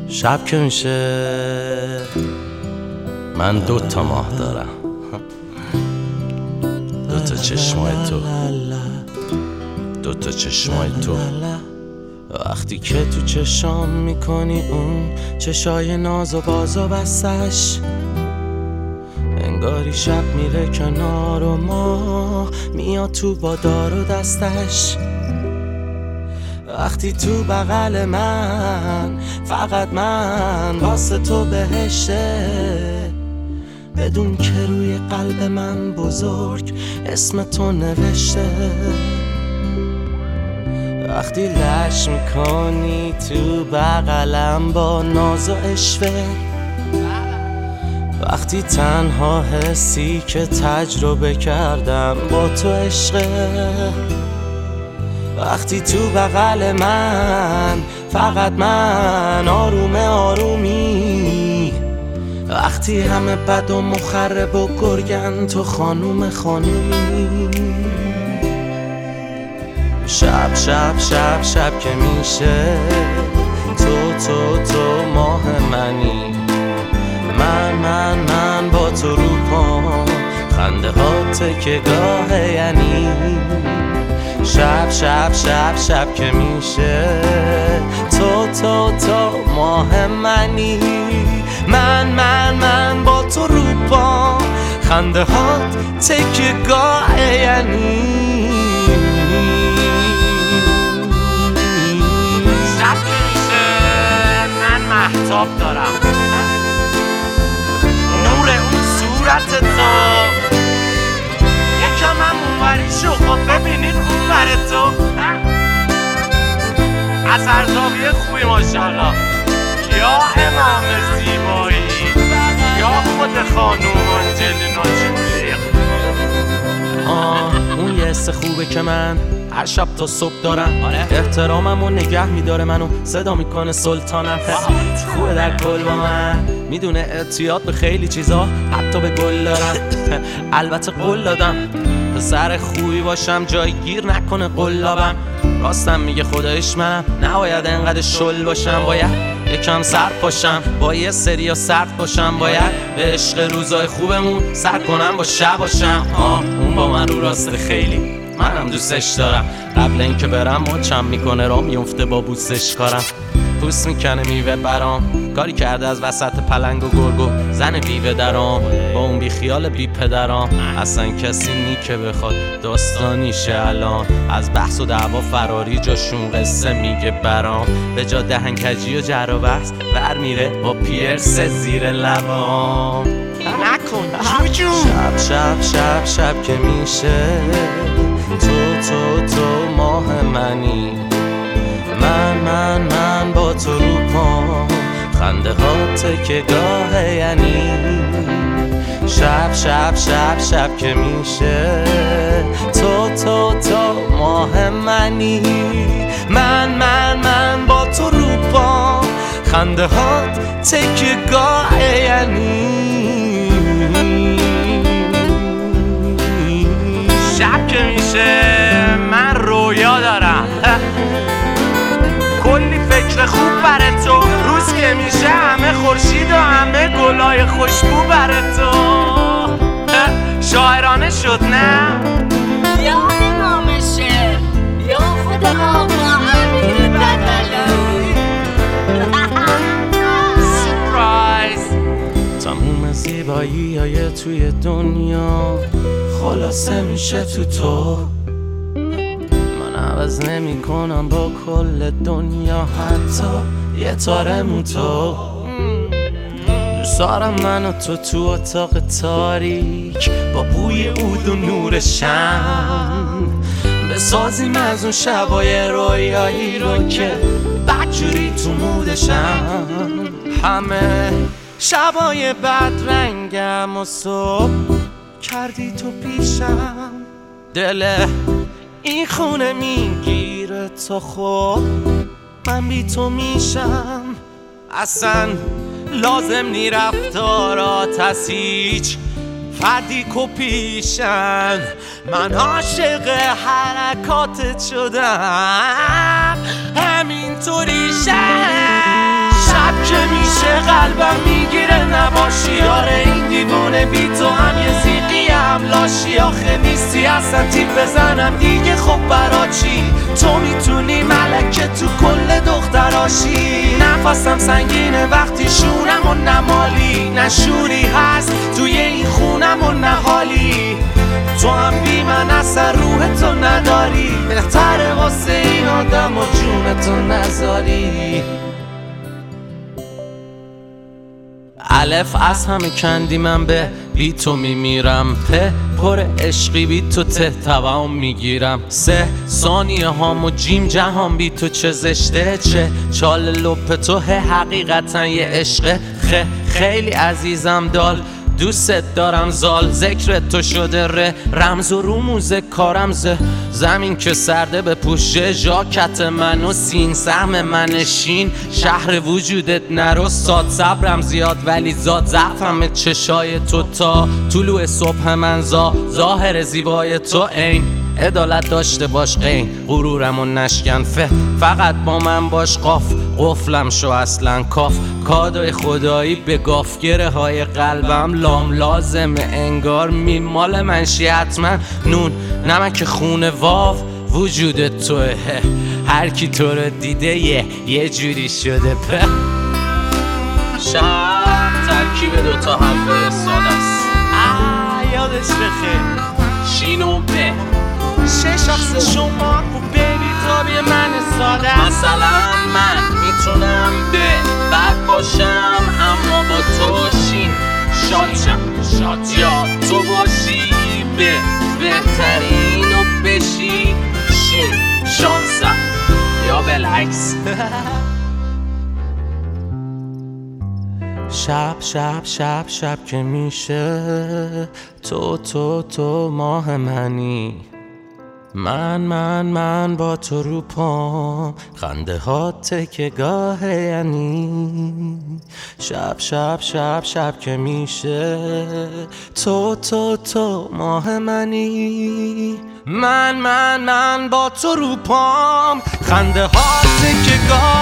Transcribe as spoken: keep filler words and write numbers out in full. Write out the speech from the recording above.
شب که میشه من دو تا ماه دارم، دو تا چشمای تو، دو تا چشمای تو. وقتی که تو چشام میکنی اون چشای ناز و باز و بستش، انگاری شب میره کنار و ماه میاد تو با دار و دستش. وقتی تو بغل من فقط من واسه تو بهشته، بدون که روی قلب من بزرگ اسم تو نوشته. وقتی لش میکنی تو بغلم با ناز و اشوه، وقتی تنها حسی که تجربه کردم با تو عشقه، وقتی تو بغل من فقط من آروم آرومی، وقتی همه بد و مخرب و گرگن تو خانوم خانومی. شب شب شب شب که میشه تو تو تو ماه منی، من من من با تو رو پام خنده ها تکه گاهه یعنی. شب شب شب شب که میشه تو تو تو ماه منی، من من من با تو رو پام خنده ها تکه گاهه یعنی. شب که میشه من مهتاب دارم، نور اون صورت تو یکم هم اونوری شو، خب ببینین اونور تو از هر زاویه خوبی ماشاءالله، یا امام زیبایی یا خود خانوم آنجلینا جولی. آه اون یه حس خوبه که من هر شب تا صبح دارم، احترامم و نگه میداره منو صدا میکنه سلطانم. خوبه در کل با من میدونه اعتیاد به خیلی چیزا حتی به گل دارم. البته قول دادم پسر خوبی باشم جایگیر نکنه قلابم، راستم میگه خدایش منم نباید انقدر شل باشم، باید یکم سر پاشم با یه سری سرد باشم، باید به عشق روزای خوبمون سر کنم با شب باشم. آه اون با من رو راسته خیلی منم دوستش دارم، قبل اینکه برم مچم میکنه را میفته با بوسش کارم، پوست میکنه میوه برام، کاری کرده از وسط پلنگ و گرگو زن بیوه درام، با اون بی خیال بی پدرام اصلا کسی نی که بخواد داستانیشه الان، از بحث و دعوا فراری جاشون قصه میگه برام، به جا دهنکجی و جر و بحث بر میره با پیرس زیر لبام. نکن جوجو. شب شب شب شب که میشه تو تو تو ماه منی، من من من با تو رو پام خنده ها تکه گاهه یعنی. شب شب شب شب که میشه تو تو تو ماه منی، من من من با تو رو پام خنده ها تکه گاهه یعنی. شب که میشه من رویا دارم، کلی فکر خوب برای تو، روز که میشه همه خورشید و همه گلای خوشبو برای تو. شاعرانه شد نه؟ یا امام شعر یا خود آقا امیر بدلی. سورپرایز. تموم زیبایی های توی دنیا خلاصه میشه تو تو، من عوض نمی کنم با کل دنیا حتی یه تاره مو تو. دوست دارم من و تو تو اتاق تاریک با بوی عود و نور شم، بسازیم از اون شبای رویایی رو که بدجوری تو مودشم، همه شبای بد رنگم و صبح کردی تو پیشم، دل این خونه میگیره تو خب من بی تو میشم، اصلا لازم نی رفتارات از هیچ فردی کپیشن، من عاشق حرکاتت شدم همینطوری شب شب که قلبم میگیره نباشی. آره این دیوونه بی تو هم یه زیقی هم لاشی. آخه نیستی اصلا تیپ بزنم دیگه خب برا چی؟ تو میتونی ملکه تو کل دختراشی. نفسم سنگینه وقتی شونم و نمالی. نشوری هست توی این خونم و نهالی. تو هم بی من اثر روح تو نداری. بهتره واسه این آدم و جون تو نذاری. الف از همه کندی من به بی تو میمیرم. په پر عشقی بی تو ته توام میگیرم. سه ثانیه هام و جیم جهان بی تو چه زشته. چه چال لپ تو حقیقتا یه عشقه. خه خیلی عزیزم دال دوست دارم زال. ذکر تو شده ره رمز و رموز کارم ز زمین که سرده به پوشه ژاکت من و سین سهم من شین. شهر وجودت نرو ساد صبرم زیاد ولی زاد ضعفم چشای تو تا طلوع صبح من زا ظاهر زیبای تو عین عدالت داشته باش قین غرورم و نشکن. فه فقط با من باش قاف قفلم شو اصلا کاف. کادوی خدایی به گافگره های قلبم لام لازمه انگار میمال منشی حتما. نون نمک خونه واو وجود توه. هر کی تو رو دیده یه یه جوری شده. په شب ترکیب دوتا هم فرستاده است. یادش بخیر شین و به شش شخص شما خوب بیبی تابی من ساده. مثلا من میتونم به بد باشم اما با تو شین شادشم شاد یا تو باشی به بهترین و بشی شین شانسم یا بالعکس. شب شب شب شب که میشه تو تو تو ماه منی. من من من با تو رو پام خنده ها تکه گاه یعنی. شب شب شب شب که میشه تو تو تو ماه منی. من من من با تو رو پام خنده ها تکه گاه